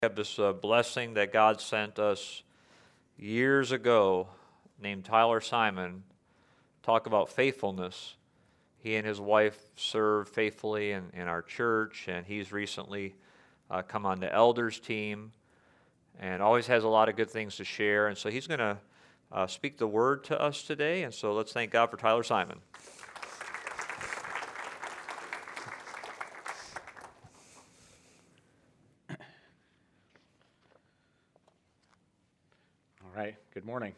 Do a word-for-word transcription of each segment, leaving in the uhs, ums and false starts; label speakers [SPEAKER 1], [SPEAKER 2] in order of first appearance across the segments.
[SPEAKER 1] have this uh, blessing that God sent us years ago named Tyler Simon. Talk about faithfulness. He and his wife serve faithfully in, in our church, and he's recently uh, come on the elders team and always has a lot of good things to share. And so he's going to uh, speak the word to us today. And so let's thank God for Tyler Simon.
[SPEAKER 2] All right, good morning.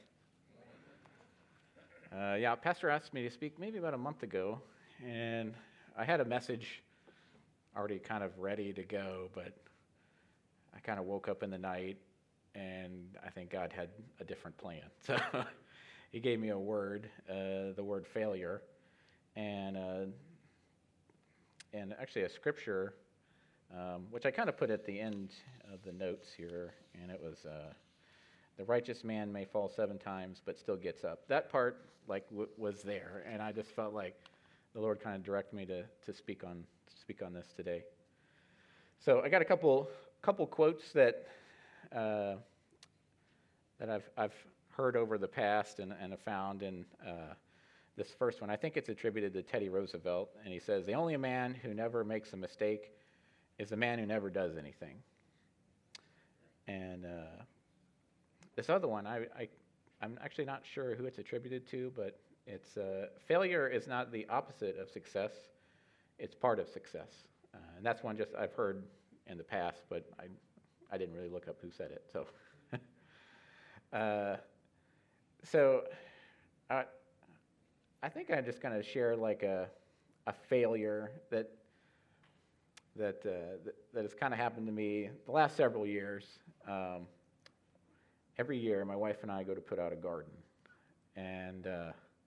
[SPEAKER 2] Uh, yeah, Pastor asked me to speak maybe about a month ago, and I had a message already kind of ready to go, but I kind of woke up in the night, and I think God had a different plan. So he gave me a word, uh, the word failure, and uh, and actually a scripture, um, which I kind of put at the end of the notes here, and it was... Uh, The righteous man may fall seven times, but still gets up. That part, like, w- was there, and I just felt like the Lord kind of directed me to to speak on to speak on this today. So I got a couple couple quotes that uh, that I've I've heard over the past and and have found in uh, this first one. I think it's attributed to Teddy Roosevelt, and he says, "The only man who never makes a mistake is the man who never does anything." And uh, This other one, I, I, I'm actually not sure who it's attributed to, but it's uh, failure is not the opposite of success, it's part of success. Uh, and that's one just I've heard in the past, but I, I didn't really look up who said it. So, uh, so I, I think I'm just going to share like a, a failure that that uh, that, that has kind of happened to me the last several years. Um, Every year, my wife and I go to put out a garden, and uh,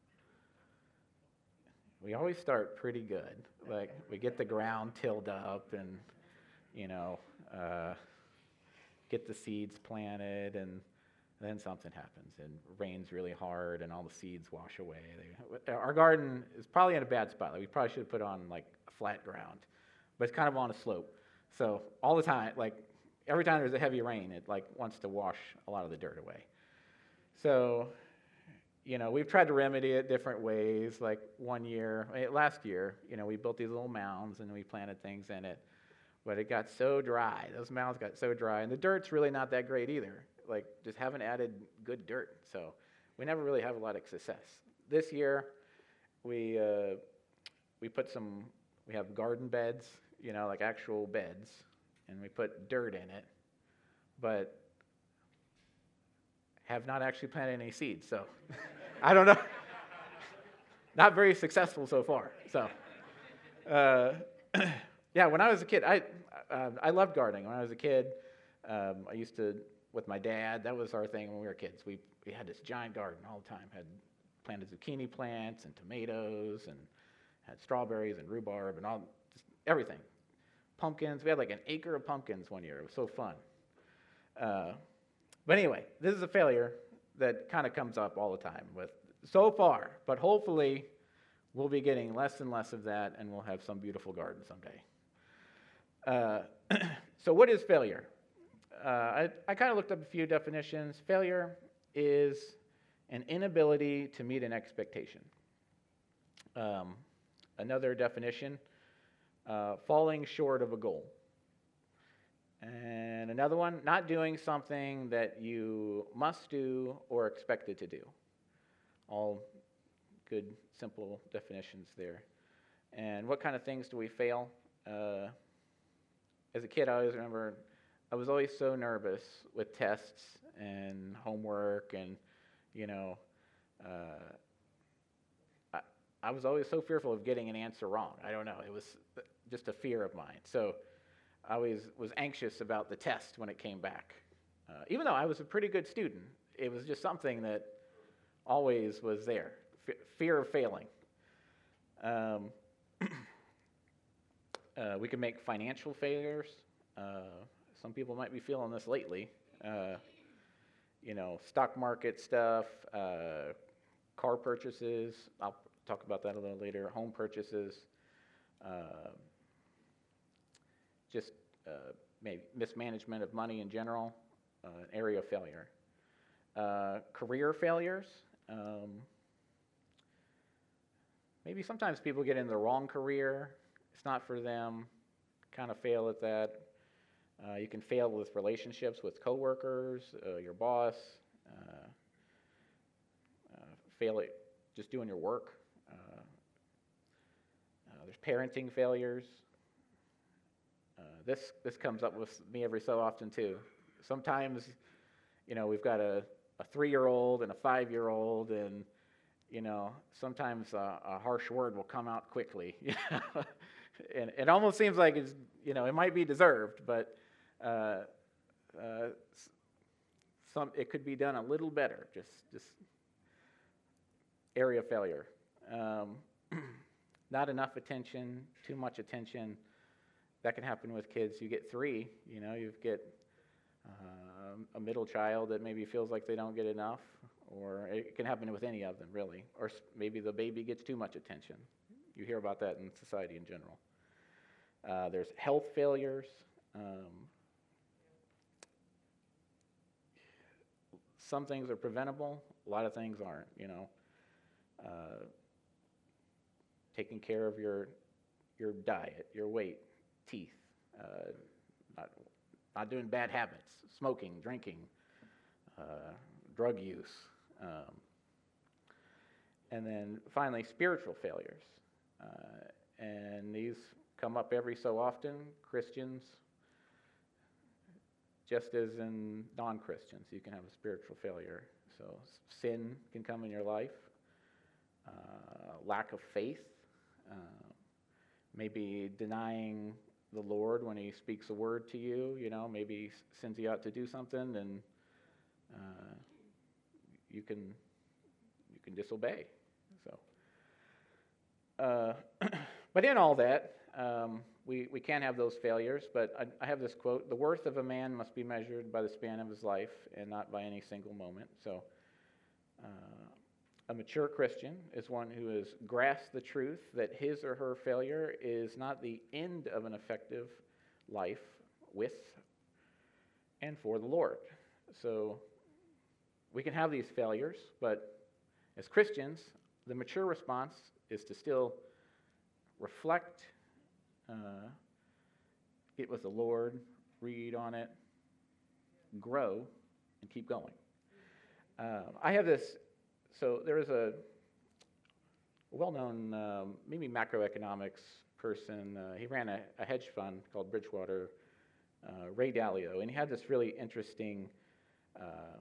[SPEAKER 2] we always start pretty good. Like, we get the ground tilled up and, you know, uh, get the seeds planted, and then something happens, and it rains really hard, and all the seeds wash away. They, our garden is probably in a bad spot. Like, we probably should have put on, like, flat ground, but it's kind of on a slope. So all the time, like, every time there's a heavy rain, it like wants to wash a lot of the dirt away. So, you know, we've tried to remedy it different ways. Like one year, last year, you know, we built these little mounds and we planted things in it, but it got so dry. Those mounds got so dry, and the dirt's really not that great either. Like, just haven't added good dirt, so we never really have a lot of success. This year, we uh, we put some. We have garden beds, you know, like actual beds. And we put dirt in it, but have not actually planted any seeds. So I don't know. Not very successful so far. So uh, yeah, when I was a kid, I uh, I loved gardening. When I was a kid, um, I used to with my dad. That was our thing when we were kids. We we had this giant garden all the time. Had planted zucchini plants and tomatoes and had strawberries and rhubarb and all just everything. Pumpkins. We had like an acre of pumpkins one year. It was so fun. Uh, but anyway, this is a failure that kind of comes up all the time with so far, but hopefully we'll be getting less and less of that, and we'll have some beautiful garden someday. Uh, so what is failure? Uh, I, I kind of looked up a few definitions. Failure is an inability to meet an expectation. Um, another definition, Uh, falling short of a goal. And another one, not doing something that you must do or expected to do. All good, simple definitions there. And what kind of things do we fail? Uh, as a kid, I always remember I was always so nervous with tests and homework, and, you know, uh, I, I was always so fearful of getting an answer wrong. I don't know. It was just a fear of mine. So I always was anxious about the test when it came back. Uh, even though I was a pretty good student, it was just something that always was there, F- fear of failing. Um, uh, we can make financial failures. Uh, some people might be feeling this lately. Uh, you know, stock market stuff, uh, car purchases. I'll talk about that a little later. Home purchases. Uh, just uh, maybe mismanagement of money in general, uh, an area of failure. Uh, career failures. Um, maybe sometimes people get in the wrong career. It's not for them. Kind of fail at that. Uh, you can fail with relationships with coworkers, uh, your boss. Uh, uh, fail at just doing your work. Uh, uh, there's parenting failures. Uh, this this comes up with me every so often too. Sometimes, you know, we've got a, a three-year-old and a five-year-old, and you know, sometimes a, a harsh word will come out quickly. And it almost seems like it's, you know, it might be deserved, but uh, uh, some it could be done a little better. Just just area failure. Um, not enough attention, too much attention. That can happen with kids. You get three, you know, you get uh, a middle child that maybe feels like they don't get enough, or it can happen with any of them, really. Or maybe the baby gets too much attention. You hear about that in society in general. Uh, there's health failures. Um, some things are preventable. A lot of things aren't, you know. Uh, taking care of your your diet, your weight, teeth, uh, not, not doing bad habits, smoking, drinking, uh, drug use. Um, and then finally, spiritual failures. Uh, and these come up every so often. Christians, just as in non-Christians, you can have a spiritual failure. So sin can come in your life, uh, lack of faith, uh, maybe denying the Lord when he speaks a word to you, you know, maybe he sends you out to do something and uh, you can you can disobey. So, uh, but in all that, um, we, we can have those failures, but I, I have this quote: the worth of a man must be measured by the span of his life and not by any single moment. So uh, a mature Christian is one who has grasped the truth that his or her failure is not the end of an effective life with and for the Lord. So we can have these failures, but as Christians, the mature response is to still reflect, uh, get with the Lord, read on it, grow, and keep going. Uh, I have this, so there is a well-known, um, maybe macroeconomics person. Uh, he ran a, a hedge fund called Bridgewater, uh, Ray Dalio, and he had this really interesting uh,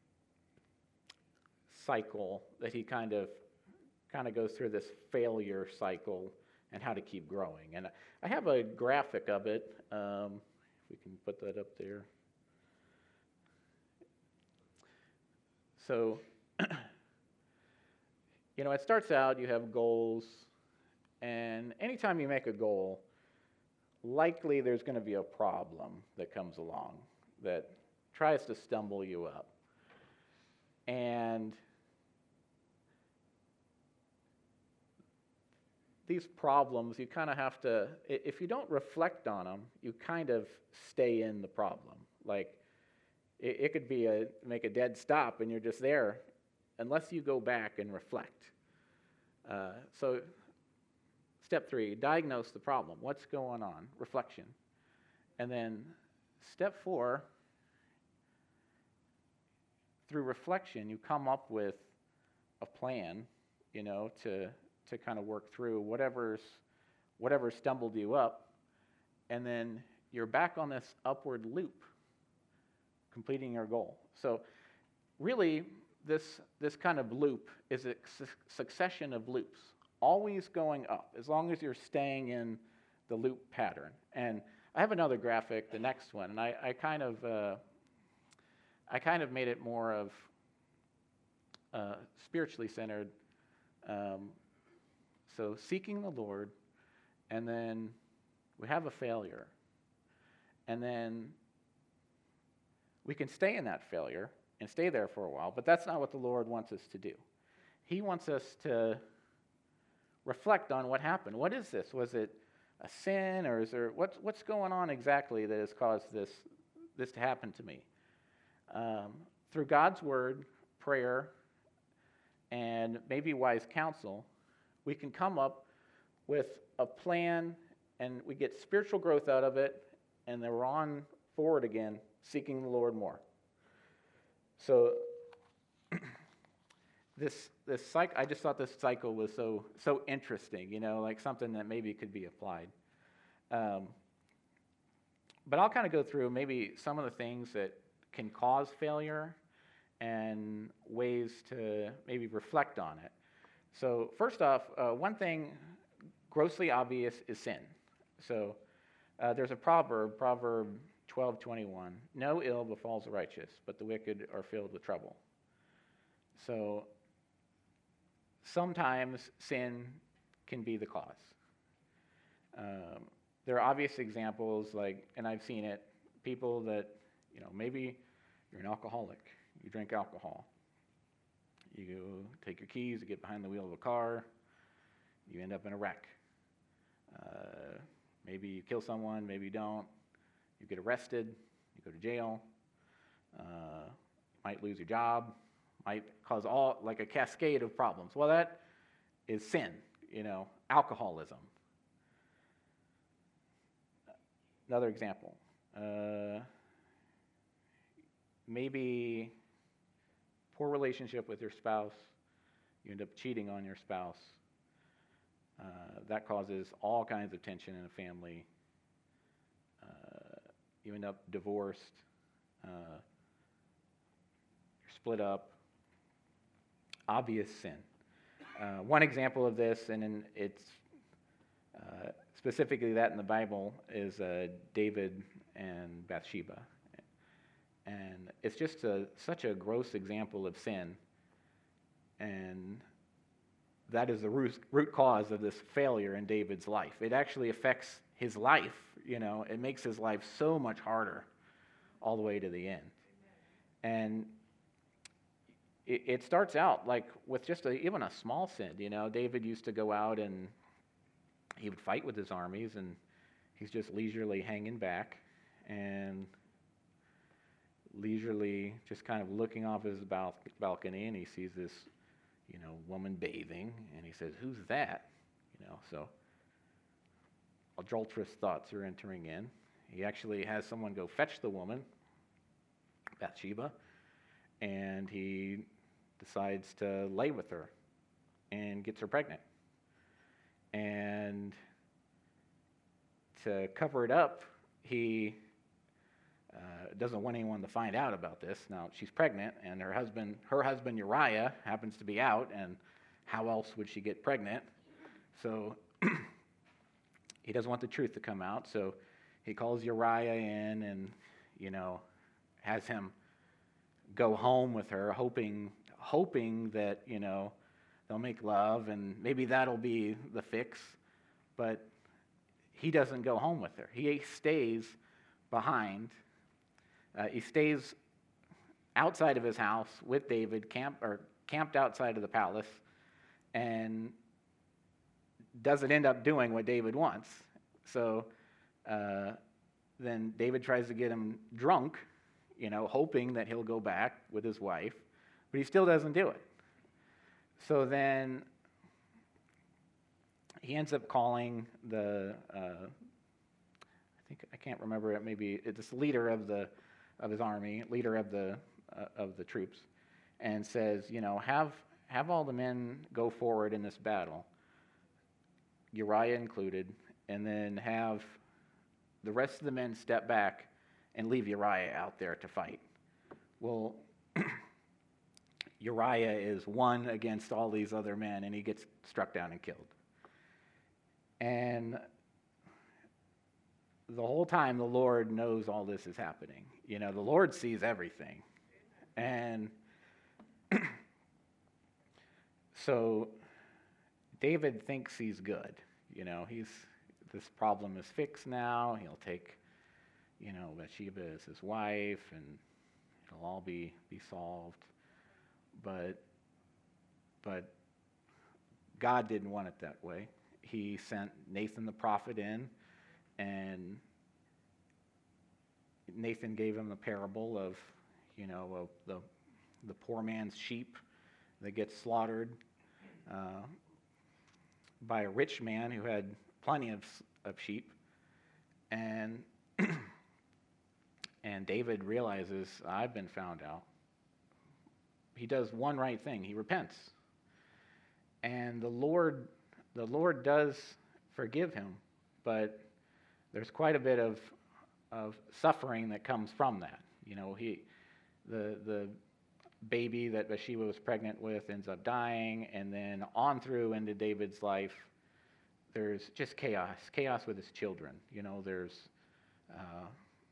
[SPEAKER 2] cycle that he kind of kind of goes through this failure cycle and how to keep growing. And I have a graphic of it. Um, if we can put that up there. So, you know, it starts out, you have goals, and anytime you make a goal, likely there's going to be a problem that comes along that tries to stumble you up. And these problems, you kind of have to, if you don't reflect on them, you kind of stay in the problem. Like, it, it could be a, make a dead stop and you're just there unless you go back and reflect. Uh, so, step three, diagnose the problem. What's going on? Reflection. And then step four, through reflection, you come up with a plan, you know, to to kind of work through whatever's whatever stumbled you up, and then you're back on this upward loop, completing your goal. So really, this this kind of loop is a su- succession of loops, always going up, as long as you're staying in the loop pattern. And I have another graphic, the next one, and I, I kind of uh, I kind of made it more of uh, spiritually centered. Um, So seeking the Lord, and then we have a failure. And then we can stay in that failure and stay there for a while, but that's not what the Lord wants us to do. He wants us to reflect on what happened. What is this? Was it a sin, or is there what's what's going on exactly that has caused this this to happen to me? Um, through God's word, prayer, and maybe wise counsel, we can come up with a plan, and we get spiritual growth out of it, and then we're on forward again, seeking the Lord more. So this this cycle, I just thought this cycle was so so interesting, you know, like something that maybe could be applied. Um, but I'll kind of go through maybe some of the things that can cause failure and ways to maybe reflect on it. So first off, uh, one thing grossly obvious is sin. So uh, there's a proverb, Proverb twelve twenty-one, no ill befalls the righteous, but the wicked are filled with trouble. So sometimes sin can be the cause. Um, there are obvious examples, like, and I've seen it, people that, you know, maybe you're an alcoholic, you drink alcohol, you go take your keys, you get behind the wheel of a car, you end up in a wreck. Uh, maybe you kill someone, maybe you don't, you get arrested, you go to jail, uh, might lose your job, might cause all, like a cascade of problems. Well, that is sin, you know, alcoholism. Another example, uh, maybe poor relationship with your spouse, you end up cheating on your spouse. Uh, that causes all kinds of tension in a family. Uh, you end up divorced, uh, you're split up. Obvious sin. Uh, one example of this, and in, it's uh, specifically that in the Bible, is uh, David and Bathsheba. And it's just a, such a gross example of sin. And that is the root, root cause of this failure in David's life. It actually affects his life. You know, it makes his life so much harder all the way to the end. And it, it starts out like with just a, even a small sin. You know, David used to go out and he would fight with his armies, and he's just leisurely hanging back and leisurely just kind of looking off his bal- balcony, and he sees this, you know, woman bathing, and he says, "Who's that?" You know, so adulterous thoughts are entering in. He actually has someone go fetch the woman, Bathsheba, and he decides to lay with her and gets her pregnant. And to cover it up, he uh, doesn't want anyone to find out about this. Now, she's pregnant, and her husband, her husband Uriah happens to be out, and how else would she get pregnant? So he doesn't want the truth to come out, so he calls Uriah in and, you know, has him go home with her, hoping hoping that, you know, they'll make love, and maybe that'll be the fix. But he doesn't go home with her. He stays behind. Uh, he stays outside of his house with David, camp, or camped outside of the palace, and doesn't end up doing what David wants. So uh, then David tries to get him drunk, you know, hoping that he'll go back with his wife, but he still doesn't do it. So then he ends up calling the, uh, I think, I can't remember it, maybe it's the leader of the of his army, leader of the uh, of the troops, and says, you know, have have all the men go forward in this battle, Uriah included, and then have the rest of the men step back and leave Uriah out there to fight. Well, Uriah is one against all these other men, and he gets struck down and killed. And the whole time, the Lord knows all this is happening. You know, the Lord sees everything. And so David thinks he's good. You know, he's this problem is fixed now. He'll take, you know, Bathsheba as his wife, and it'll all be, be solved. But, but God didn't want it that way. he sent Nathan the prophet in, and Nathan gave him the parable of, you know, of the the poor man's sheep that gets slaughtered uh, by a rich man who had plenty of of sheep, and and David realizes, I've been found out. He does one right thing. He repents, and the Lord the Lord does forgive him, but there's quite a bit of of suffering that comes from that. You know, he the the baby that Bathsheba was pregnant with ends up dying, and then on through into David's life, there's just chaos, chaos with his children. You know, there's uh,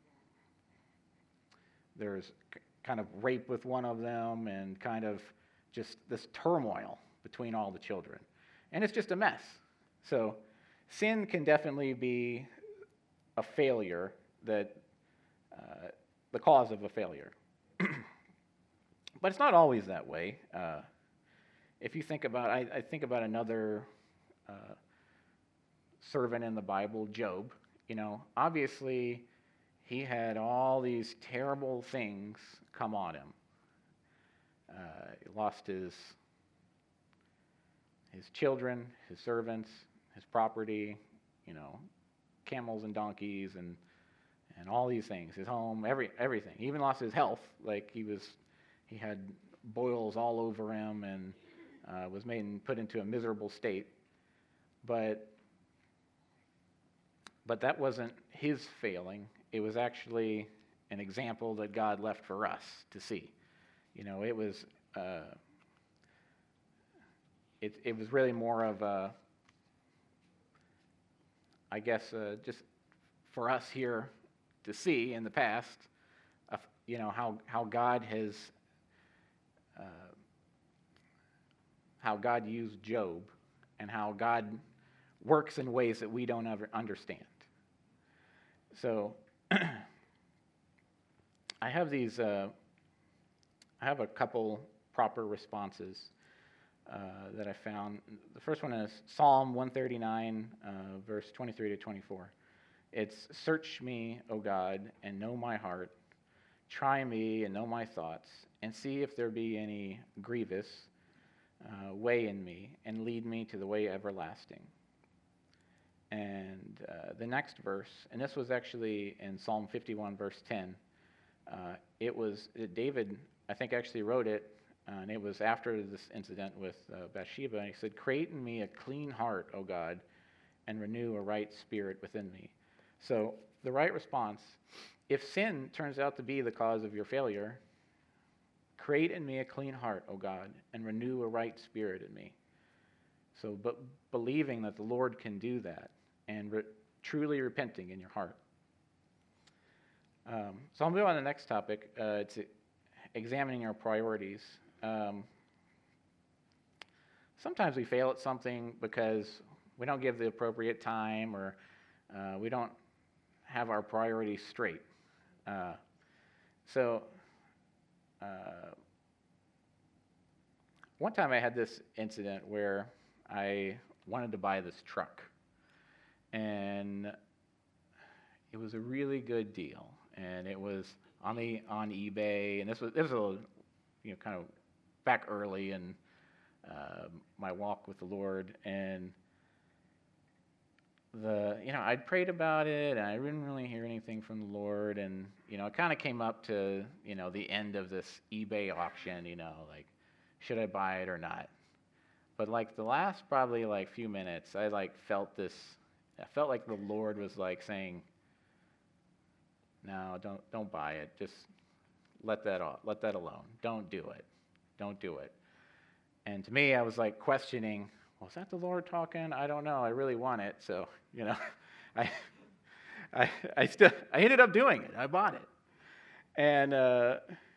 [SPEAKER 2] there's kind of rape with one of them, and kind of just this turmoil between all the children, and it's just a mess. So, sin can definitely be a failure, that uh, the cause of a failure. But it's not always that way. Uh, if you think about, I, I think about another uh, servant in the Bible, Job. You know, obviously, he had all these terrible things come on him. Uh, he lost his his children, his servants, his property. You know, camels and donkeys, and and all these things. His home, every everything. He even lost his health. Like he was. He had boils all over him, and uh, was made and put into a miserable state. But but that wasn't his failing. It was actually an example that God left for us to see. You know, it was uh, it it was really more of a, I guess, uh, just for us here to see in the past, uh, you know, how how God has. Uh, how God used Job, and how God works in ways that we don't ever understand. So, I have these. Uh, I have a couple proper responses uh, that I found. The first one is Psalm one thirty-nine, uh, verse twenty-three to twenty-four. It's, "Search me, O God, and know my heart. Try me and know my thoughts, and see if there be any grievous uh, way in me, and lead me to the way everlasting." And uh, the next verse, and this was actually in Psalm fifty-one, verse ten. Uh, it was David, I think, actually wrote it, uh, and it was after this incident with uh, Bathsheba. And he said, "Create in me a clean heart, O God, and renew a right spirit within me." So the right response, if sin turns out to be the cause of your failure, create in me a clean heart, O God, and renew a right spirit in me. So, but believing that the Lord can do that, and re- truly repenting in your heart. Um, so I'll move on to the next topic. Uh, it's examining our priorities. Um, sometimes we fail at something because we don't give the appropriate time, or uh, we don't have our priorities straight. Uh, so uh, one time I had this incident where I wanted to buy this truck, and it was a really good deal, and it was on the on eBay, and this was this was a, you know, kind of back early in uh, my walk with the Lord, and the you know I'd prayed about it, and I didn't really hear anything from the Lord, and you know it kind of came up to you know the end of this eBay auction, you know like, should I buy it or not? But like the last probably like few minutes, I like felt this. I felt like the Lord was like saying, "No, don't don't buy it. Just let that off. Let that alone. Don't do it. Don't do it." And to me, I was like questioning, "Well, is that the Lord talking? I don't know. I really want it." So you know, I I I still I ended up doing it. I bought it, and uh,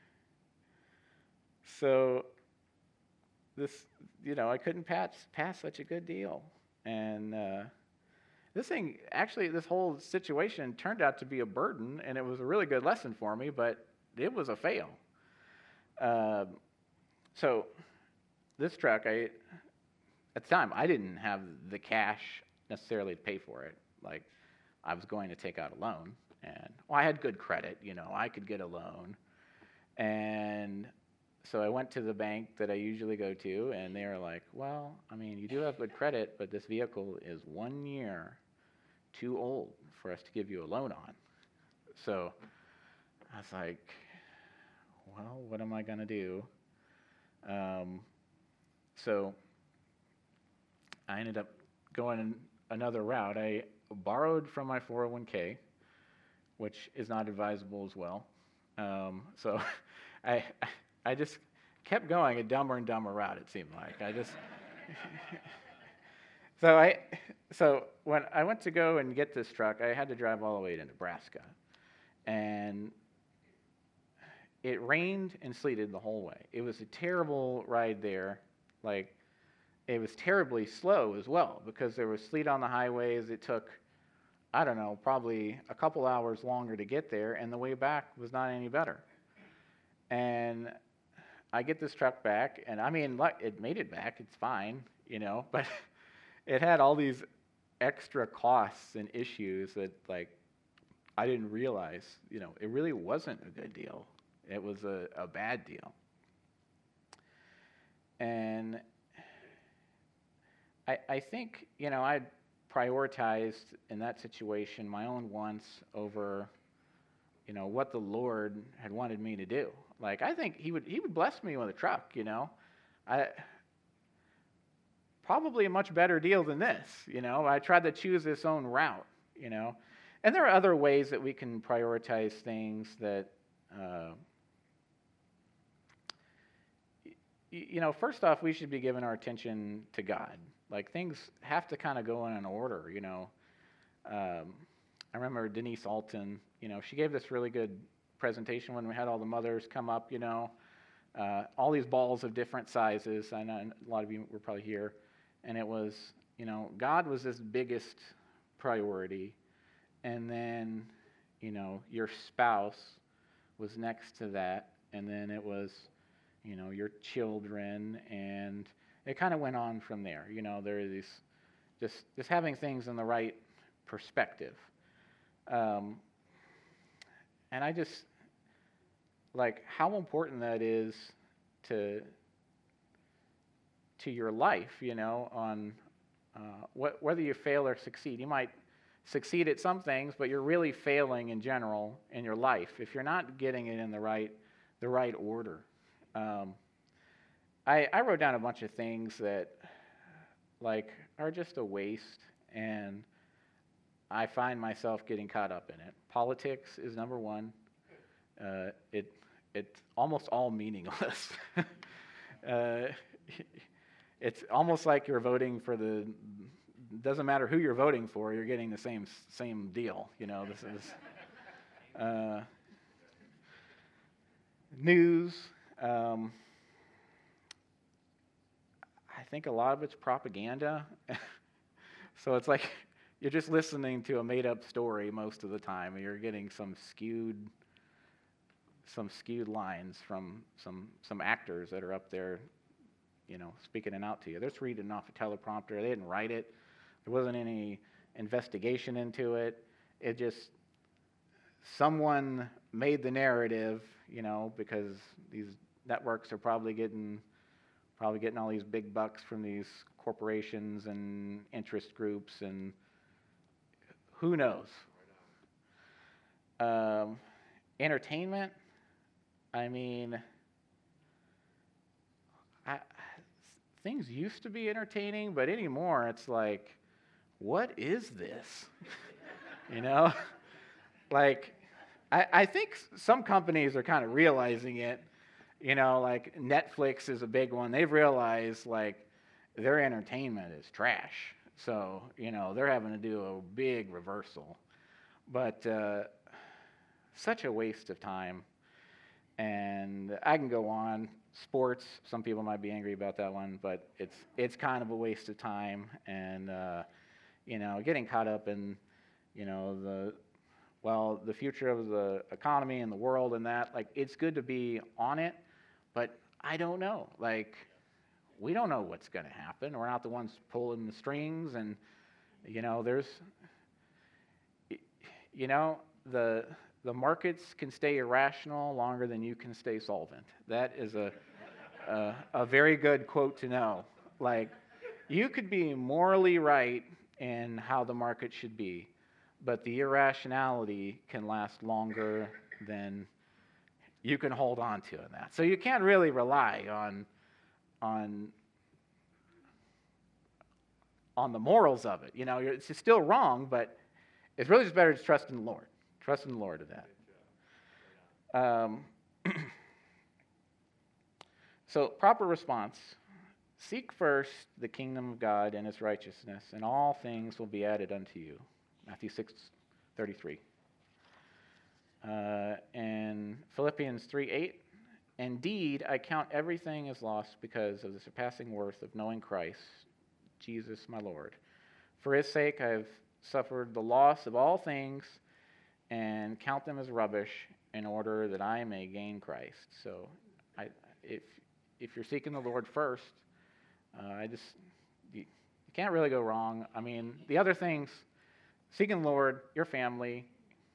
[SPEAKER 2] so this you know I couldn't pass pass such a good deal, and. Uh, This thing, actually, this whole situation turned out to be a burden, and it was a really good lesson for me, but it was a fail. Uh, so this truck, I at the time, I didn't have the cash necessarily to pay for it. Like, I was going to take out a loan, and well, I had good credit, you know, I could get a loan. And so I went to the bank that I usually go to, and they were like, well, I mean, you do have good credit, but this vehicle is one year too old for us to give you a loan on. So I was like, well, what am I going to do? Um, so I ended up going another route. I borrowed from my four oh one k, which is not advisable as well. Um, so I I just kept going a dumber and dumber route, it seemed like. I just so I so when I went to go and get this truck, I had to drive all the way to Nebraska. And it rained and sleeted the whole way. It was a terrible ride there. Like, it was terribly slow as well because there was sleet on the highways. It took, I don't know, probably a couple hours longer to get there, and the way back was not any better. And I get this truck back, and I mean, it made it back. It's fine, you know, but it had all these extra costs and issues that, like, I didn't realize, you know, it really wasn't a good deal. It was a, a bad deal. And I, I think, you know, I prioritized in that situation my own wants over, you know, what the Lord had wanted me to do. Like, I think he would he would bless me with a truck, you know. I probably a much better deal than this, you know. I tried to choose this own route, you know. And there are other ways that we can prioritize things that, uh, y- you know, first off, we should be giving our attention to God. Like, things have to kind of go in an order, you know. Um, I remember Denise Alton, you know, she gave this really good presentation when we had all the mothers come up, you know, uh, all these balls of different sizes. I know a lot of you were probably here. And it was, you know, God was his biggest priority. And then, you know, your spouse was next to that. And then it was, you know, your children. And it kind of went on from there. You know, there are these, just, just having things in the right perspective. Um, and I just, like, how important that is to, to your life, you know, on uh, wh- whether you fail or succeed. You might succeed at some things, but you're really failing in general in your life if you're not getting it in the right the right order. Um, I, I wrote down a bunch of things that, like, are just a waste, and I find myself getting caught up in it. Politics is number one. Uh, it it's almost all meaningless. uh, it's almost like you're voting for the. Doesn't matter who you're voting for, you're getting the same same deal. You know, this is uh, news. Um, I think a lot of it's propaganda. So it's like you're just listening to a made-up story most of the time, and you're getting some skewed, some skewed lines from some some actors that are up there, you know, speaking it out to you. They're just reading off a teleprompter. They didn't write it. There wasn't any investigation into it. It just, someone made the narrative, you know, because these networks are probably getting, probably getting all these big bucks from these corporations and interest groups, and who knows. Um, entertainment, I mean, I, things used to be entertaining, but anymore it's like, what is this? You know? Like, I, I think some companies are kind of realizing it. You know, like Netflix is a big one. They've realized, like, their entertainment is trash. So, you know, they're having to do a big reversal. But uh, such a waste of time. And I can go on. Sports, some people might be angry about that one, but it's it's kind of a waste of time. And, uh, you know, getting caught up in, you know, the, well, the future of the economy and the world and that, like, it's good to be on it, but I don't know. Like, we don't know what's going to happen. We're not the ones pulling the strings, and You know, there's, you know, the the markets can stay irrational longer than you can stay solvent. That is a a, a very good quote to know. Like, you could be morally right in how the market should be, but the irrationality can last longer than you can hold on to in that. So you can't really rely on on on the morals of it. You know, it's still wrong, but it's really just better to trust in the Lord. Trust in the Lord of that. Um, so, proper response. Seek first the kingdom of God and his righteousness, and all things will be added unto you. Matthew six thirty-three. Uh, and Philippians three eight. Indeed, I count everything as lost because of the surpassing worth of knowing Christ, Jesus my Lord. For his sake I have suffered the loss of all things and count them as rubbish in order that I may gain Christ. So I, if if you're seeking the Lord first, uh, I just, you, you can't really go wrong. I mean, the other things, seeking the Lord, your family,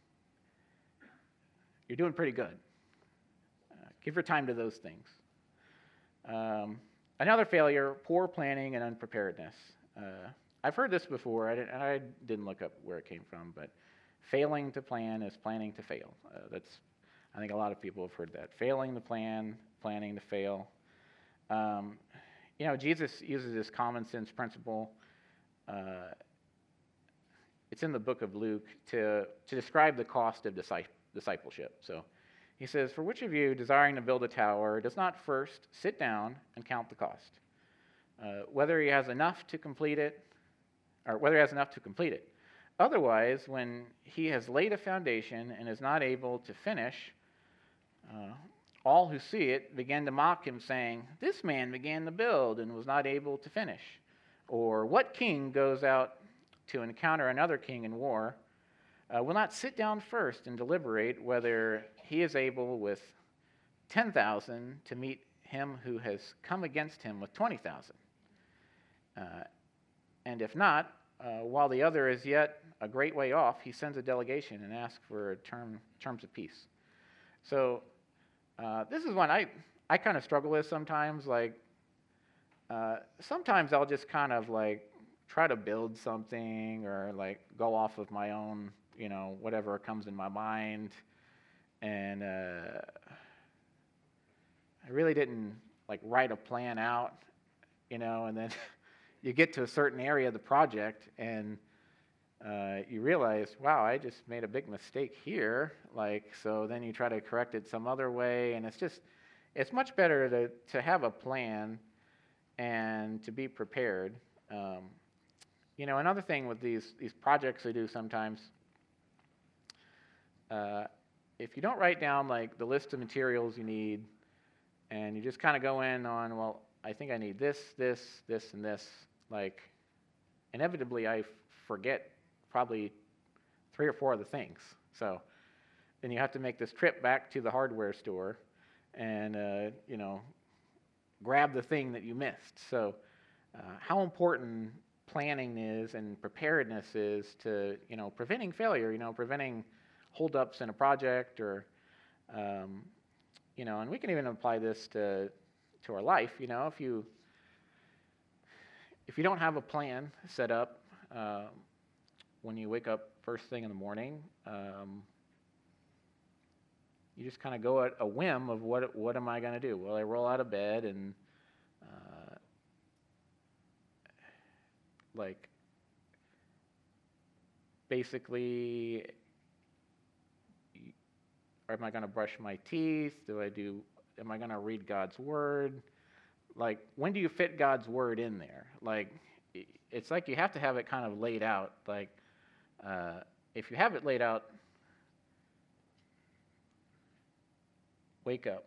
[SPEAKER 2] you're doing pretty good. Uh, give your time to those things. Um, another failure, poor planning and unpreparedness. Uh, I've heard this before, I didn't, and I didn't look up where it came from, but failing to plan is planning to fail. Uh, that's, I think a lot of people have heard that. Failing to plan, planning to fail. Um, you know, Jesus uses this common sense principle. Uh, it's in the book of Luke to, to describe the cost of discipleship. So he says, for which of you, desiring to build a tower, does not first sit down and count the cost, uh, whether he has enough to complete it, or whether he has enough to complete it. Otherwise, when he has laid a foundation and is not able to finish, uh, all who see it begin to mock him, saying, this man began to build and was not able to finish. Or what king goes out to encounter another king in war, uh, will not sit down first and deliberate whether he is able with ten thousand to meet him who has come against him with twenty thousand. Uh, and if not, uh, while the other is yet a great way off, he sends a delegation and asks for term, terms of peace. So uh, this is one I, I kind of struggle with sometimes. Like, uh, sometimes I'll just kind of like try to build something or like go off of my own, you know, whatever comes in my mind. And uh, I really didn't like write a plan out, you know, and then you get to a certain area of the project and uh, you realize, wow, I just made a big mistake here. Like, so then you try to correct it some other way. And it's just, it's much better to, to have a plan and to be prepared. Um, you know, another thing with these, these projects I do sometimes, uh, if you don't write down like the list of materials you need and you just kind of go in on, well, I think I need this, this, this, and this, like inevitably I forget probably three or four of the things. So then you have to make this trip back to the hardware store and, uh, you know, grab the thing that you missed. So uh, how important planning is and preparedness is to, you know, preventing failure, you know, preventing holdups in a project or, um, you know, and we can even apply this to to our life. You know, if you if you don't have a plan set up uh, when you wake up first thing in the morning, um, you just kind of go at a whim of what what am I going to do? Well, I roll out of bed and uh, like basically, am I going to brush my teeth? Do I do? Am I going to read God's word? Like, when do you fit God's word in there? Like, it's like you have to have it kind of laid out. Like, uh, if you have it laid out, wake up.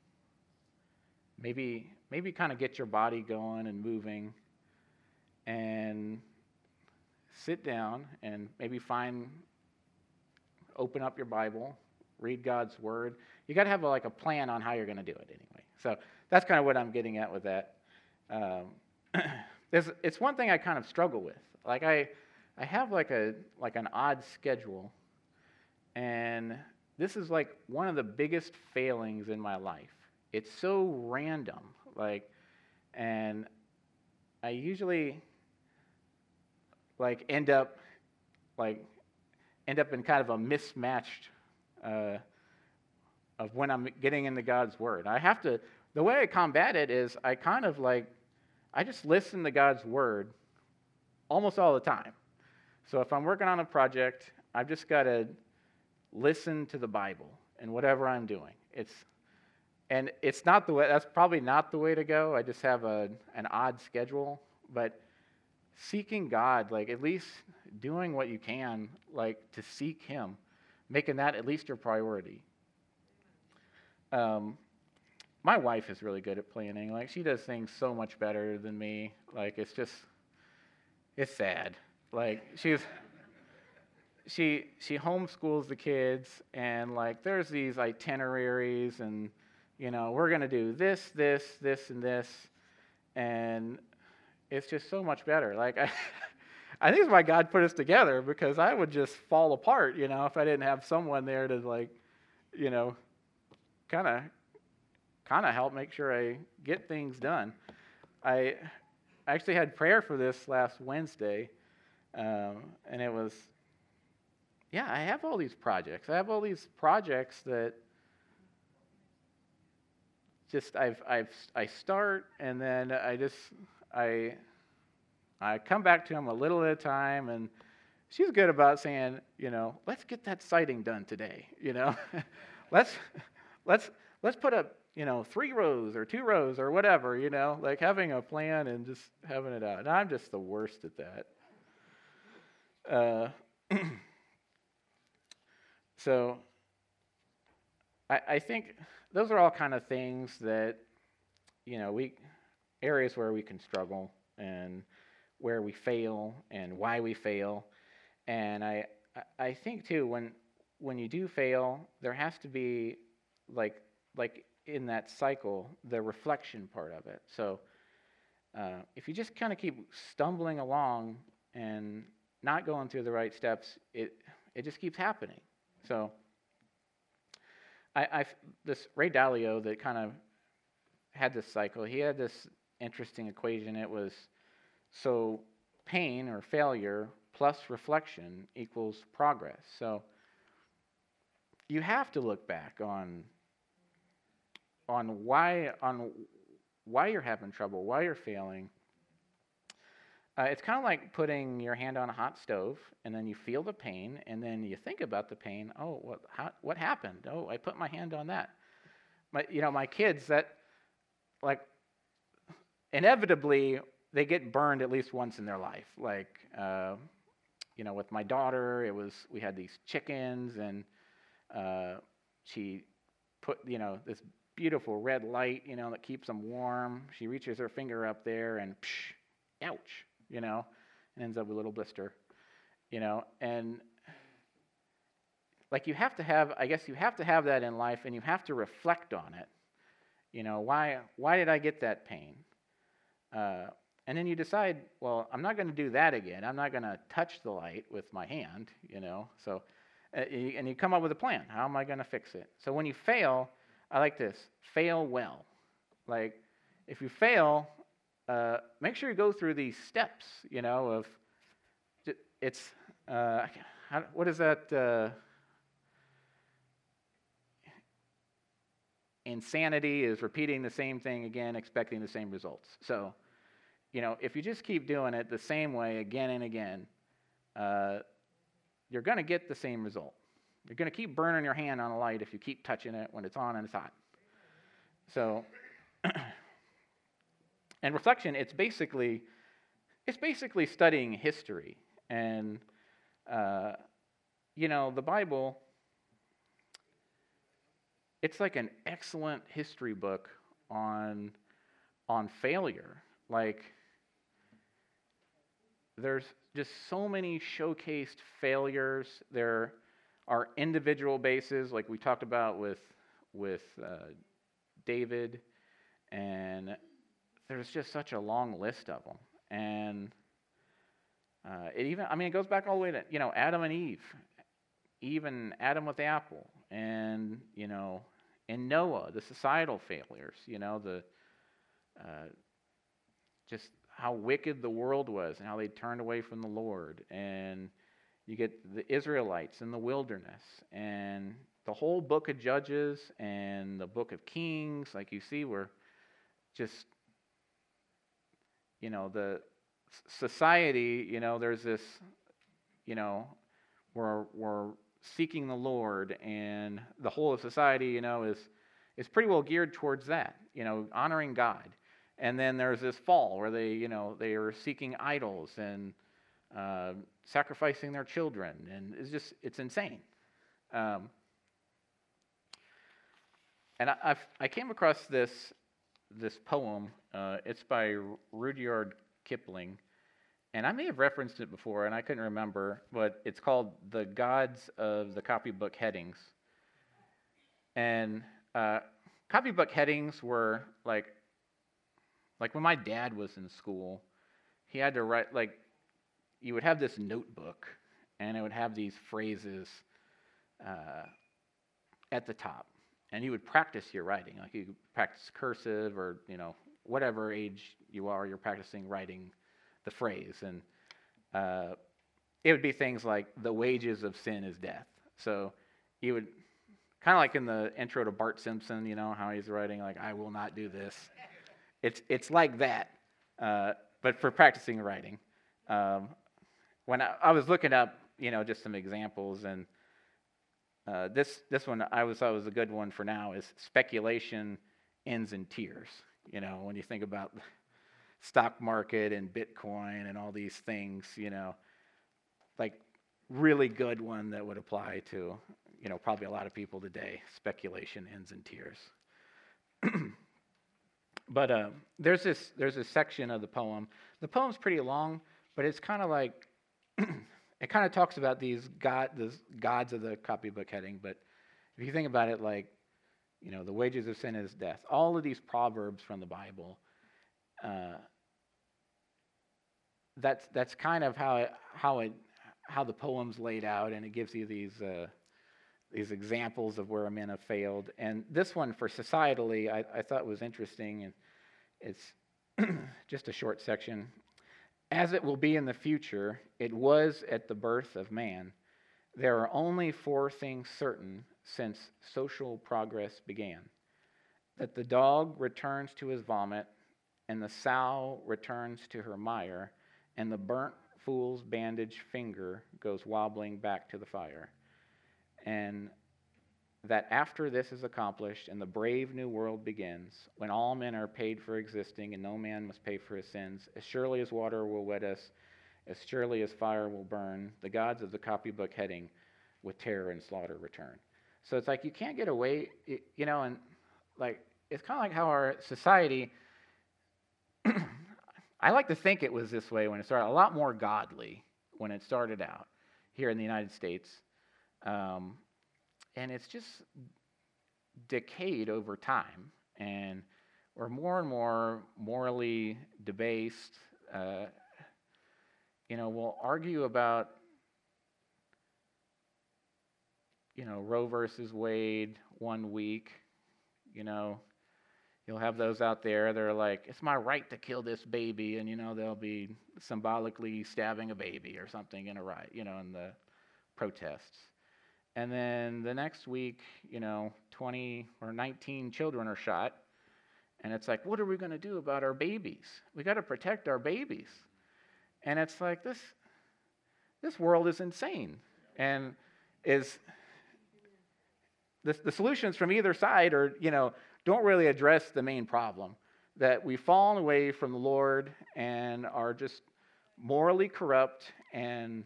[SPEAKER 2] Maybe, maybe kind of get your body going and moving, and sit down and maybe find, open up your Bible, read God's word. You got to have a, like a plan on how you're going to do it anyway. So that's kind of what I'm getting at with that. Um, there's, it's one thing I kind of struggle with. Like I, I have like a like an odd schedule, and this is like one of the biggest failings in my life. It's so random, like, and I usually like end up like end up in kind of a mismatched uh, of when I'm getting into God's Word. I have to. The way I combat it is I kind of like I just listen to God's Word almost all the time. So if I'm working on a project, I've just got to listen to the Bible in whatever I'm doing. It's and it's not the way. That's probably not the way to go. I just have a an odd schedule, but seeking God, like at least doing what you can, like to seek Him, making that at least your priority. Um, my wife is really good at planning. Like she does things so much better than me. Like it's just, it's sad. Like she's, she she homeschools the kids, and like there's these itineraries, and you know we're gonna do this, this, this, and this, and it's just so much better. Like I, I think it's why God put us together, because I would just fall apart, you know, if I didn't have someone there to like, you know, kind of, kind of help make sure I get things done. I actually had prayer for this last Wednesday, um, and it was, yeah, I have all these projects. I have all these projects that just I've I've I start, and then I just I I come back to them a little at a time, and she's good about saying, you know, let's get that siding done today. You know, let's let's let's put up, you know, three rows or two rows or whatever. You know, like having a plan and just having it out. And I'm just the worst at that. Uh, so I, I think those are all kind of things that, you know, we areas where we can struggle and where we fail and why we fail. And I I think too, when when you do fail, there has to be like like in that cycle, the reflection part of it. So uh, if you just kind of keep stumbling along and not going through the right steps, it it just keeps happening. So I I this Ray Dalio that kind of had this cycle. He had this interesting equation. It was so pain or failure plus reflection equals progress. So you have to look back on on why on why you're having trouble, why you're failing. Uh, it's kind of like putting your hand on a hot stove, and then you feel the pain, and then you think about the pain. Oh, what how, what happened? Oh, I put my hand on that. My you know my kids that like inevitably they get burned at least once in their life. Like, uh, you know, with my daughter, it was, we had these chickens, and uh, she put, you know, this beautiful red light, you know, that keeps them warm. She reaches her finger up there, and psh, ouch, you know, and ends up with a little blister, you know, and like you have to have, I guess you have to have that in life, and you have to reflect on it. You know, why, why did I get that pain? Uh, And then you decide, well, I'm not going to do that again. I'm not going to touch the light with my hand, you know. So, uh, you, and you come up with a plan. How am I going to fix it? So when you fail, I like this: fail well. Like, if you fail, uh, make sure you go through these steps, you know. Of it's uh, how, what is that? Uh, insanity is repeating the same thing again, expecting the same results. So. You know, if you just keep doing it the same way again and again, uh, you're going to get the same result. You're going to keep burning your hand on a light if you keep touching it when it's on and it's hot. So, and reflection, it's basically, it's basically studying history. And, uh, you know, the Bible, it's like an excellent history book on, on failure. Like, there's just so many showcased failures. There are individual bases, like we talked about with with uh, David, and there's just such a long list of them. And Uh, it even, I mean, it goes back all the way to, you know, Adam and Eve. Eve and Adam with the apple. And, you know, and Noah, the societal failures, you know, the, uh, just how wicked the world was and how they turned away from the Lord. And you get the Israelites in the wilderness. And the whole book of Judges and the book of Kings, like you see, were just, you know, the society, you know, there's this, you know, we're, we're seeking the Lord, and the whole of society, you know, is is pretty well geared towards that, you know, honoring God. And then there's this fall where they, you know, they are seeking idols and uh, sacrificing their children, and it's just, it's insane. Um, and I, I've, I came across this this poem. Uh, it's by Rudyard Kipling, and I may have referenced it before, and I couldn't remember, but it's called "The Gods of the Copybook Headings." And uh, copybook headings were like, like when my dad was in school, he had to write, like, you would have this notebook, and it would have these phrases uh, at the top, and you would practice your writing. Like, you could practice cursive, or, you know, whatever age you are, you're practicing writing the phrase. And uh, it would be things like, the wages of sin is death. So you would, kind of like in the intro to Bart Simpson, you know, how he's writing, like, I will not do this. It's it's like that, uh, but for practicing writing. Um, when I, I was looking up, you know, just some examples, and uh, this this one I was thought was a good one for now is speculation ends in tears. You know, when you think about the stock market and Bitcoin and all these things, you know, like, really good one that would apply to, you know, probably a lot of people today. Speculation ends in tears. But uh, there's this there's this section of the poem. The poem's pretty long, but it's kind of like it kind of talks about these god these gods of the copybook heading. But if you think about it, like, you know, the wages of sin is death. All of these proverbs from the Bible. Uh, that's that's kind of how it, how it how the poem's laid out, and it gives you these. Uh, These examples of where men have failed. And this one, for societally, I, I thought was interesting. And it's just a short section. As it will be in the future, it was at the birth of man. There are only four things certain since social progress began: that the dog returns to his vomit, and the sow returns to her mire, and the burnt fool's bandaged finger goes wobbling back to the fire. And that after this is accomplished and the brave new world begins, when all men are paid for existing and no man must pay for his sins, as surely as water will wet us, as surely as fire will burn, the gods of the copybook heading with terror and slaughter return. So it's like you can't get away, you know, and like it's kind of like how our society, I like to think it was this way when it started, a lot more godly when it started out here in the United States. Um, and it's just decayed over time, and we're more and more morally debased. Uh, you know, we'll argue about, you know, Roe versus Wade one week. You know, you'll have those out there that are like, it's my right to kill this baby, and, you know, they'll be symbolically stabbing a baby or something in a riot, you know, in the protests. And then the next week, you know, twenty or nineteen children are shot. And it's like, what are we going to do about our babies? We got to protect our babies. And it's like, this this world is insane. And is the, the solutions from either side are, you know, don't really address the main problem. That we've fallen away from the Lord and are just morally corrupt, and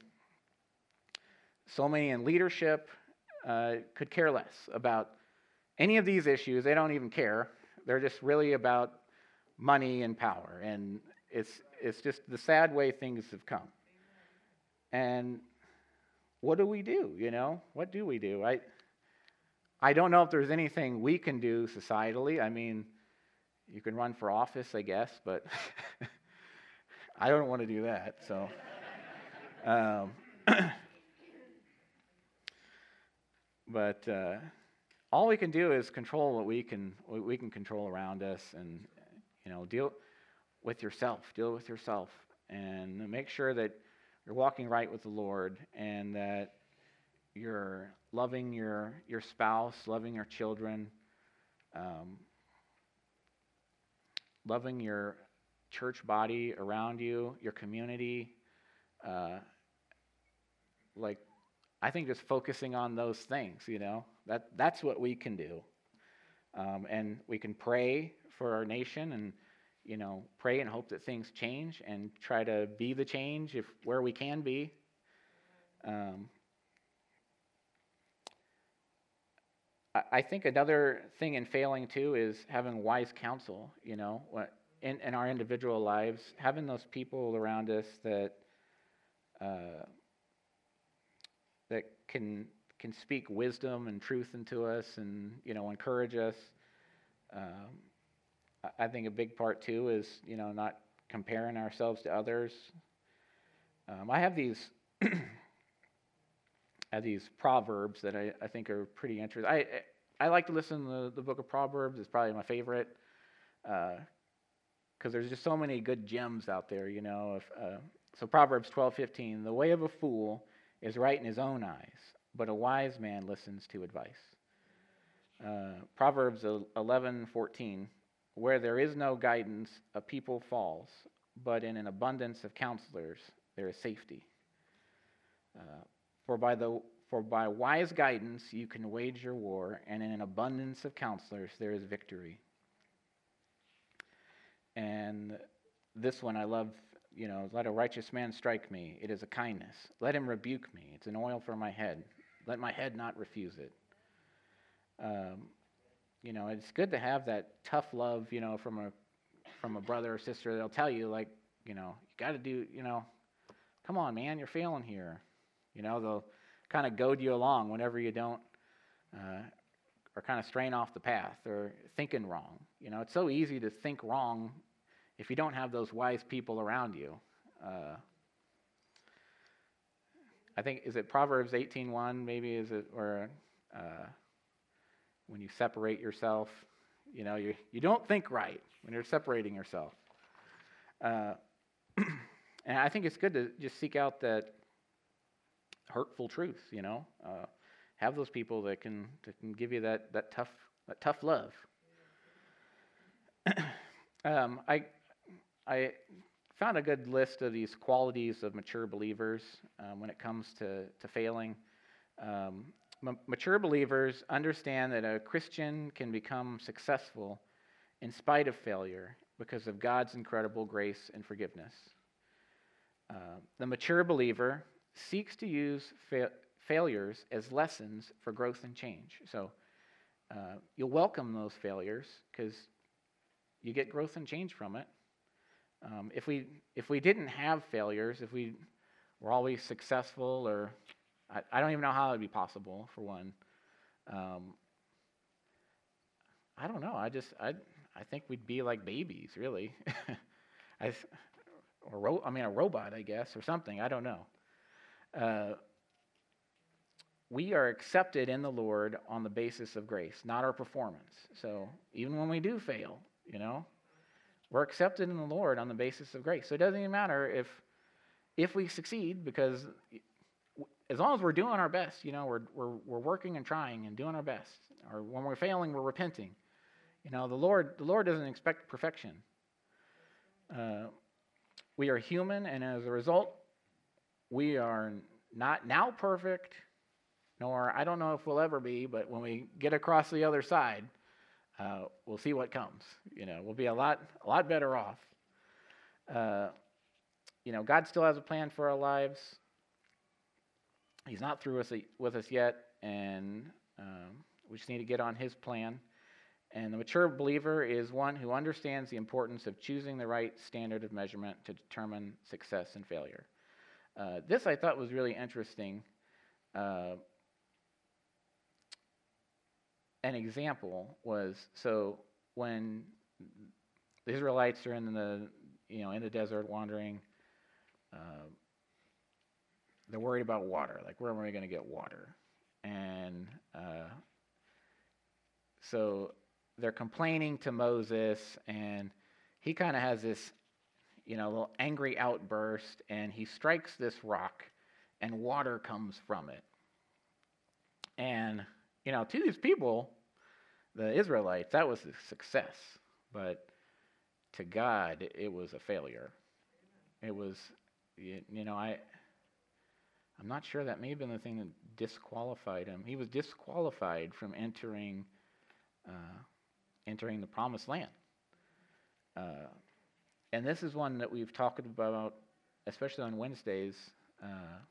[SPEAKER 2] so many in leadership uh, could care less about any of these issues. They don't even care. They're just really about money and power. And it's it's just the sad way things have come. And what do we do, you know? What do we do? I I don't know if there's anything we can do societally. I mean, you can run for office, I guess, but I don't want to do that, so... Um, but uh, all we can do is control what we can what we can control around us, and you know, deal with yourself. Deal with yourself, and make sure that you're walking right with the Lord, and that you're loving your your spouse, loving your children, um, loving your church body around you, your community. Uh, like, I think just focusing on those things, you know, that that's what we can do. Um, and we can pray for our nation, and, you know, pray and hope that things change, and try to be the change if where we can be. Um, I, I think another thing in failing too is having wise counsel, you know, what, in, in our individual lives, having those people around us that uh, that can can speak wisdom and truth into us, and you know, encourage us. Um, I, I think a big part too is, you know, not comparing ourselves to others. Um, I have these I have these proverbs that I, I think are pretty interesting. I I like to listen to the, the book of Proverbs. It's probably my favorite because uh, there's just so many good gems out there, you know. If, uh, so Proverbs twelve fifteen, the way of a fool is right in his own eyes, but a wise man listens to advice. Uh, Proverbs eleven fourteen, where there is no guidance, a people falls, but in an abundance of counselors there is safety. Uh, for by the for by wise guidance you can wage your war, and in an abundance of counselors there is victory. And this one I love. You know, let a righteous man strike me. It is a kindness. Let him rebuke me. It's an oil for my head. Let my head not refuse it. Um, you know, it's good to have that tough love, you know, from a from a brother or sister that'll tell you, like, you know, you got to do, you know, come on, man, you're failing here. You know, they'll kind of goad you along whenever you don't, uh, or kind of strain off the path or thinking wrong. You know, it's so easy to think wrong if you don't have those wise people around you. Uh, I think, is it Proverbs eighteen one, maybe, is it, or uh, when you separate yourself, you know, you, you don't think right when you're separating yourself. Uh, and I think it's good to just seek out that hurtful truth, you know. Uh, have those people that can that can give you that, that tough that tough love. um, I I found a good list of these qualities of mature believers um, when it comes to, to failing. Um, m- mature believers understand that a Christian can become successful in spite of failure because of God's incredible grace and forgiveness. Uh, the mature believer seeks to use fa- failures as lessons for growth and change. So uh, you'll welcome those failures because you get growth and change from it. Um, if we if we didn't have failures, if we were always successful, or I, I don't even know how it would be possible, for one. Um, I don't know. I just I I think we'd be like babies, really. I or ro- I mean a robot, I guess, or something. I don't know. Uh, we are accepted in the Lord on the basis of grace, not our performance. So even when we do fail, you know. We're accepted in the Lord on the basis of grace. So it doesn't even matter if if we succeed, because as long as we're doing our best, you know, we're we're we're working and trying and doing our best. Or when we're failing, we're repenting. You know, the Lord the Lord doesn't expect perfection. Uh, we are human, and as a result, we are not now perfect, nor I don't know if we'll ever be. But when we get across the other side, Uh, we'll see what comes. You know, we'll be a lot, a lot better off. Uh, you know, God still has a plan for our lives. He's not through with, with us yet, and um, we just need to get on His plan. And the mature believer is one who understands the importance of choosing the right standard of measurement to determine success and failure. Uh, this I thought was really interesting. Uh, An example was, so when the Israelites are in the, you know, in the desert wandering, uh, they're worried about water. Like, where am I going to get water? And uh, so they're complaining to Moses, and he kind of has this, you know, little angry outburst, and he strikes this rock, and water comes from it. And, you know, to these people, the Israelites, that was a success. But to God, it was a failure. It was, you, you know, I, I'm not sure that may have been the thing that disqualified him. He was disqualified from entering, uh, entering the promised land. Uh, and this is one that we've talked about, especially on Wednesdays. Uh,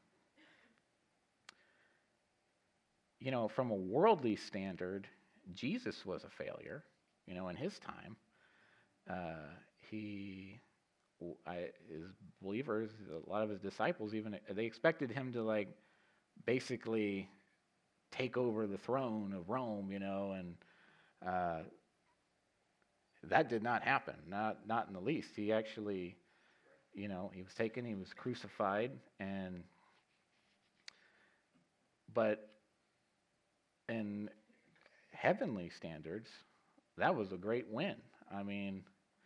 [SPEAKER 2] you know, from a worldly standard, Jesus was a failure, you know, in his time. Uh, he, I, his believers, a lot of his disciples even, they expected him to, like, basically take over the throne of Rome, you know, and uh, that did not happen, not not in the least. He actually, you know, he was taken, he was crucified, and, but in heavenly standards, that was a great win. I mean,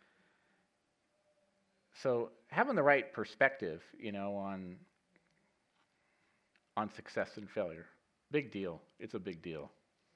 [SPEAKER 2] so having the right perspective, you know, on on success and failure, big deal. It's a big deal.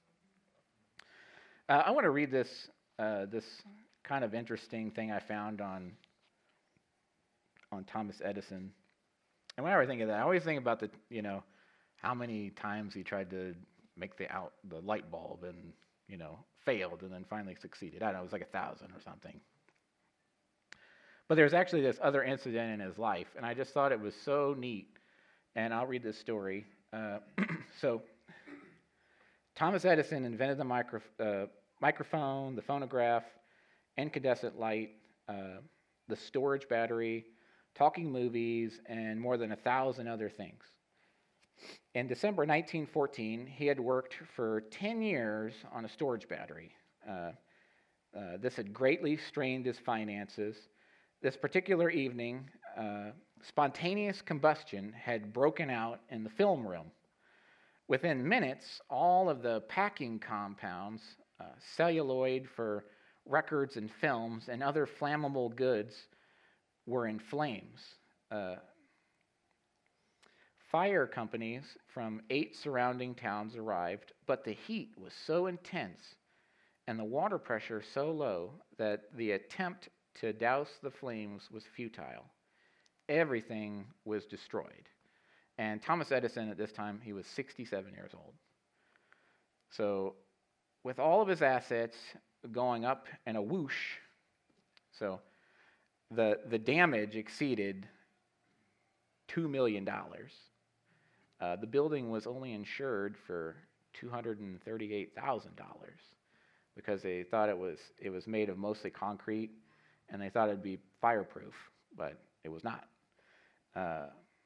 [SPEAKER 2] Uh, I want to read this uh, this kind of interesting thing I found on on Thomas Edison. And whenever I think of that, I always think about the, you know, how many times he tried to make the out the light bulb and, you know, failed and then finally succeeded. I don't know, it was like a thousand or something. But there's actually this other incident in his life, and I just thought it was so neat. And I'll read this story. Uh, so, Thomas Edison invented the micro, uh, microphone, the phonograph, incandescent light, uh, the storage battery, talking movies, and more than a thousand other things. In December nineteen fourteen, he had worked for ten years on a storage battery. Uh, uh, this had greatly strained his finances. This particular evening, uh, spontaneous combustion had broken out in the film room. Within minutes, all of the packing compounds, uh, celluloid for records and films, and other flammable goods were in flames. Uh, fire companies from eight surrounding towns arrived, but the heat was so intense and the water pressure so low that the attempt to douse the flames was futile. Everything was destroyed. And Thomas Edison, at this time, he was sixty-seven years old. So with all of his assets going up in a whoosh, so the, the damage exceeded two million dollars. Uh, the building was only insured for two hundred thirty-eight thousand dollars because they thought it was, it was made of mostly concrete, and they thought it'd be fireproof, but it was not. Uh,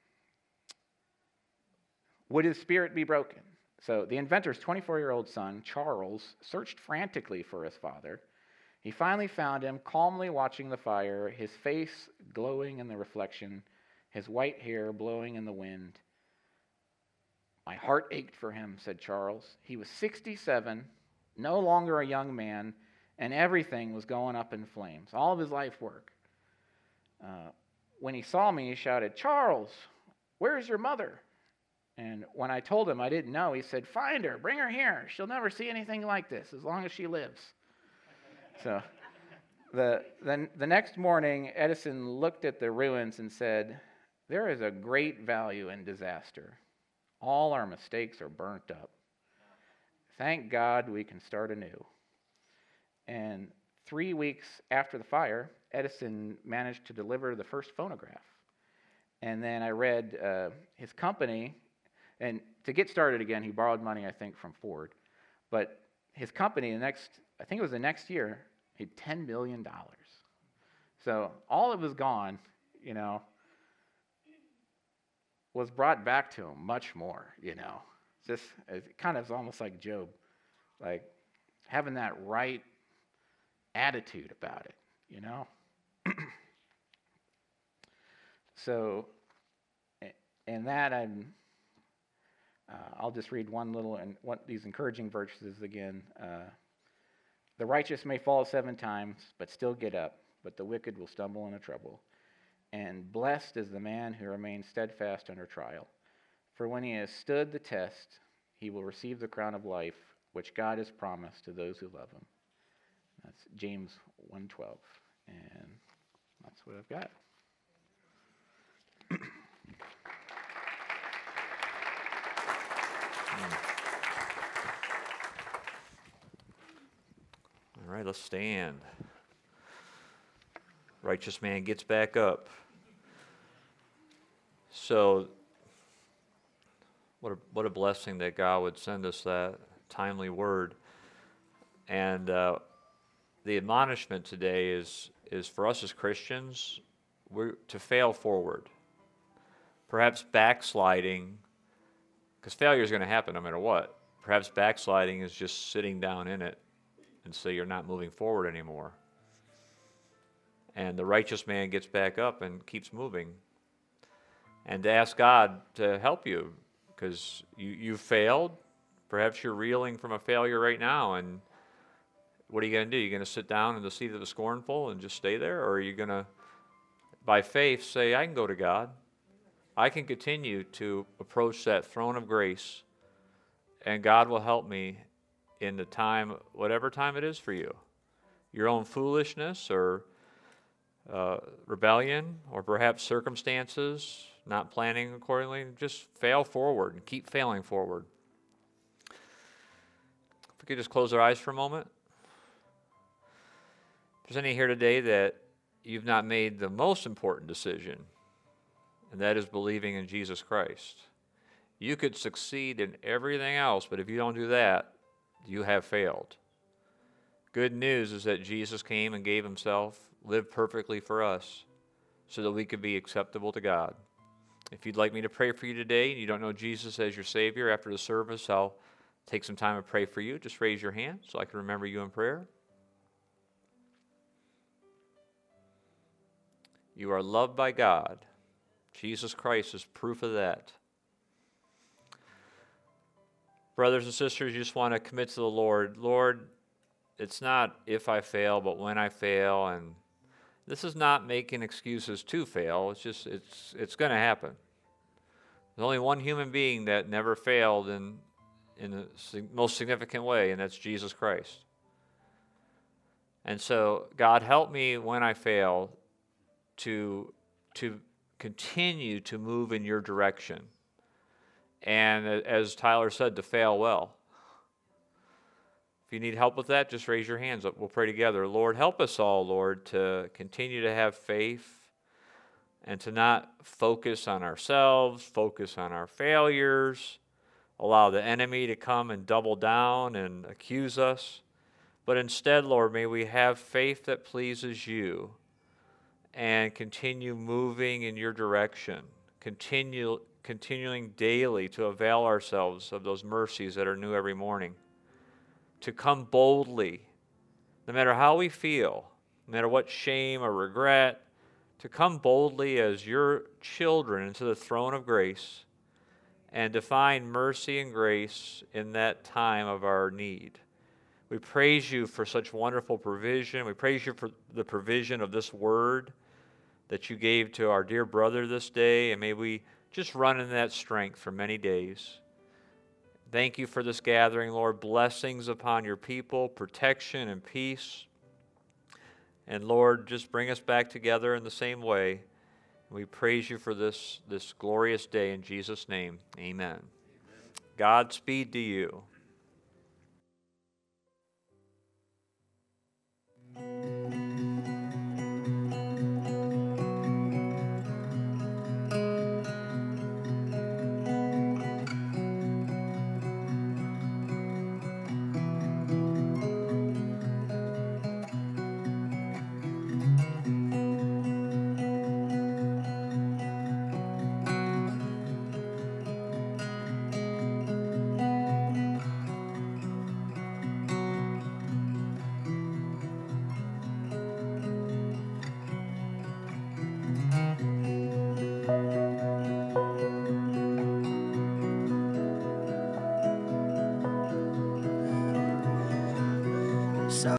[SPEAKER 2] would his spirit be broken? So the inventor's twenty-four-year-old son, Charles, searched frantically for his father. He finally found him, calmly watching the fire, his face glowing in the reflection, his white hair blowing in the wind. My heart ached for him, said Charles. He was sixty-seven, no longer a young man, and everything was going up in flames, all of his life work. Uh, when he saw me, he shouted, Charles, where's your mother? And when I told him I didn't know, he said, find her, bring her here. She'll never see anything like this as long as she lives. So the, the, the next morning, Edison looked at the ruins and said, there is a great value in disaster. All our mistakes are burnt up. Thank God we can start anew. And three weeks after the fire, Edison managed to deliver the first phonograph. And then I read uh, his company, and to get started again, he borrowed money, I think, from Ford. But his company, the next, I think it was the next year, made ten million dollars. So all that was gone, you know, was brought back to him much more, you know. Just, it kind of is almost like Job, like having that right attitude about it, you know. So, in that, I'm, uh, I'll just read one little, and one, these encouraging verses again. Uh, the righteous may fall seven times, but still get up, but the wicked will stumble into trouble. And blessed is the man who remains steadfast under trial. For when he has stood the test, he will receive the crown of life, which God has promised to those who love him. That's James one twelve. And that's what I've got.
[SPEAKER 1] All right, let's stand. Righteous man gets back up. So, what a, what a blessing that God would send us that timely word. And uh, the admonishment today is, is for us as Christians, we're to fail forward. Perhaps backsliding, because failure is going to happen no matter what. Perhaps backsliding is just sitting down in it, and so you're not moving forward anymore. And the righteous man gets back up and keeps moving. And to ask God to help you, because you, you failed. Perhaps you're reeling from a failure right now, and what are you going to do? You're going to sit down in the seat of the scornful and just stay there? Or are you going to, by faith, say, I can go to God. I can continue to approach that throne of grace, and God will help me in the time, whatever time it is for you. Your own foolishness or uh, rebellion, or perhaps circumstances, not planning accordingly, just fail forward and keep failing forward. If we could just close our eyes for a moment. If there's any here today that you've not made the most important decision, and that is believing in Jesus Christ. You could succeed in everything else, but if you don't do that, you have failed. Good news is that Jesus came and gave himself, lived perfectly for us, so that we could be acceptable to God. If you'd like me to pray for you today and you don't know Jesus as your Savior, after the service, I'll take some time to pray for you. Just raise your hand so I can remember you in prayer. You are loved by God. Jesus Christ is proof of that. Brothers and sisters, you just want to commit to the Lord. Lord, it's not if I fail, but when I fail. And this is not making excuses to fail. It's just, it's it's going to happen. There's only one human being that never failed in, in the most significant way, and that's Jesus Christ. And so, God, help me when I fail to to continue to move in your direction. And as Tyler said, to fail well. If you need help with that, just raise your hands up. We'll pray together. Lord, help us all, Lord, to continue to have faith and to not focus on ourselves, focus on our failures, allow the enemy to come and double down and accuse us. But instead, Lord, may we have faith that pleases you and continue moving in your direction, continue, continuing daily to avail ourselves of those mercies that are new every morning, to come boldly, no matter how we feel, no matter what shame or regret, to come boldly as your children into the throne of grace and to find mercy and grace in that time of our need. We praise you for such wonderful provision. We praise you for the provision of this word that you gave to our dear brother this day, and may we just run in that strength for many days. Thank you for this gathering, Lord. Blessings upon your people, protection and peace. And Lord, just bring us back together in the same way. We praise you for this, this glorious day in Jesus' name. Amen. Amen. Godspeed to you.